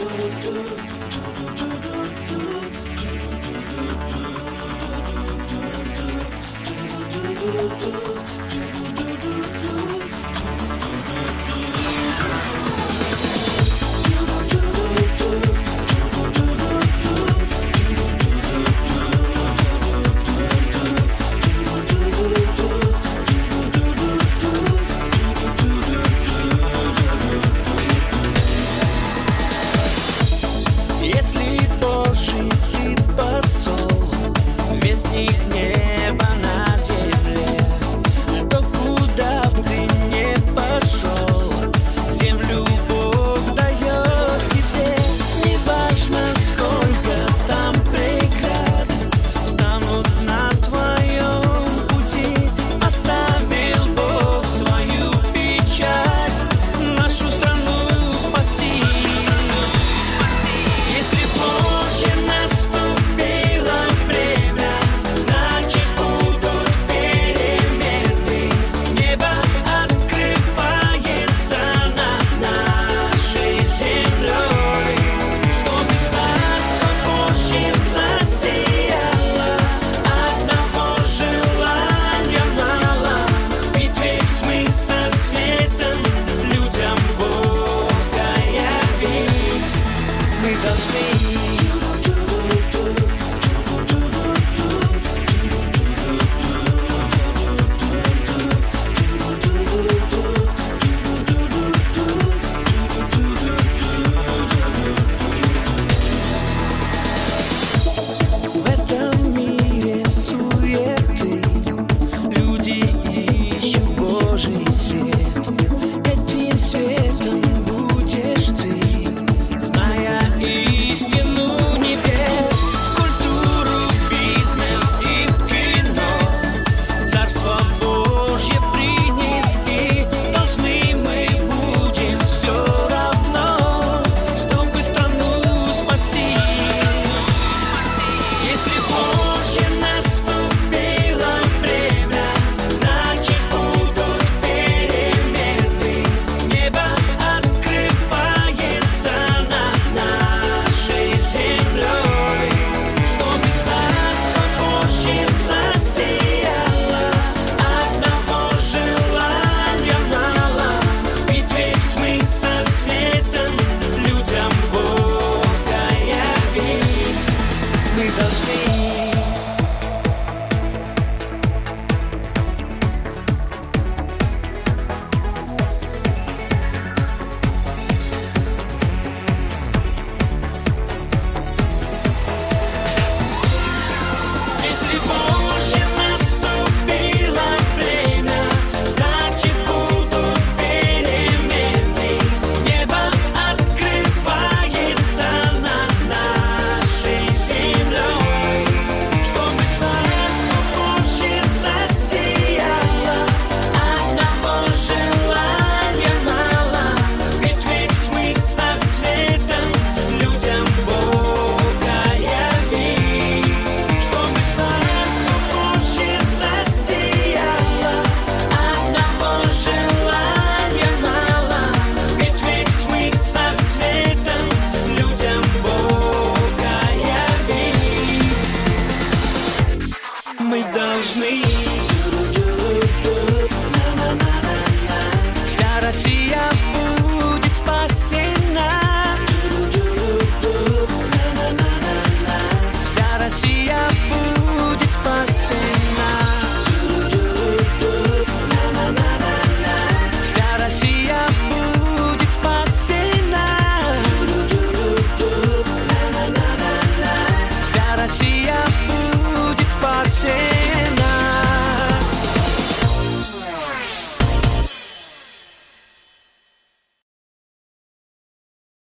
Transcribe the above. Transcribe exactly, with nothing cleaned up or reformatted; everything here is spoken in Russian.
Если Божий ты посол, вестник неба на земле, то куда бы ты не пошел, землю Бог дает тебе. Неважно, сколько там преград встанут на твоем пути, оставил Бог свою печать, нашу страну спаси. Если позже наступило время, значит будут перемены. Небо открывается над нашей землей, чтобы Царство Божье засияло. Одного желания мало, в битве тьмы со светом людям Бога явить. Мы должны